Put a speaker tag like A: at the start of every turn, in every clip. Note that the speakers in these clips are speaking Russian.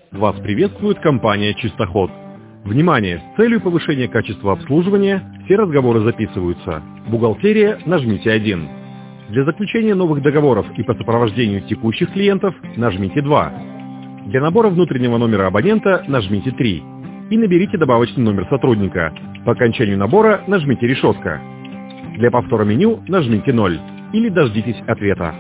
A: Вас приветствует компания «Чистоход». Внимание! С целью повышения качества обслуживания все разговоры записываются. Бухгалтерия – нажмите 1. Для заключения новых договоров и по сопровождению текущих клиентов нажмите 2. Для набора внутреннего номера абонента нажмите 3. И наберите добавочный номер сотрудника. По окончанию набора нажмите решетка. Для повтора меню нажмите 0. Или дождитесь ответа.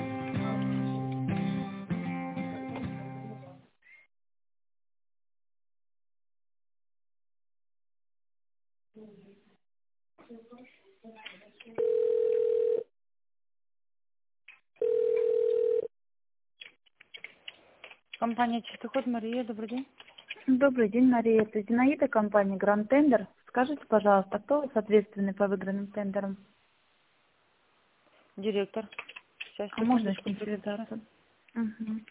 B: Компания «Чистоход», Мария, добрый день.
C: Добрый день, Мария. Это Зинаида, компания «Гранд Тендер». Скажите, пожалуйста, кто у вас ответственный по выигранным тендерам?
B: Директор. Сейчас,
C: А можно с
B: секундочку,
C: ним
B: секретарь.
C: связаться? Мгм.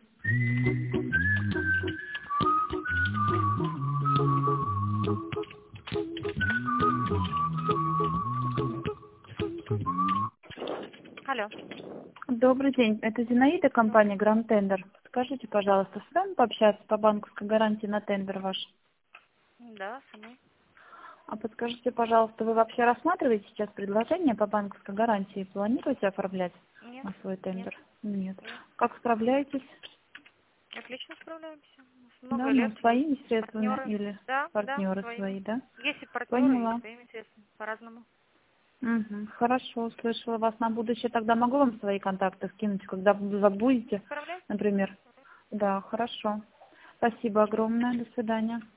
B: Алло.
C: Добрый день. Это Зинаида, компания «Гранд Тендер». Скажите, пожалуйста, с вами пообщаться по банковской гарантии на тендер ваш?
B: Да, со мной.
C: А подскажите, пожалуйста, вы вообще рассматриваете сейчас предложение по банковской гарантии? Планируете оформлять
B: Нет,
C: на свой
B: нет,
C: тендер? Нет.
B: нет.
C: Как справляетесь?
B: Отлично справляемся.
C: Да,
B: Много
C: ну,
B: лет есть
C: своими средствами
B: партнеры.
C: или
B: Да, да,
C: партнеры
B: своими.
C: свои, да?
B: Есть и партнеры, и
C: Поняла.
B: своими средствами. По-разному.
C: Мгм. Хорошо, услышала вас. На будущее тогда могу вам свои контакты скинуть, когда вы будете,
B: Справляемся.
C: например? Да, хорошо. Спасибо огромное. До свидания.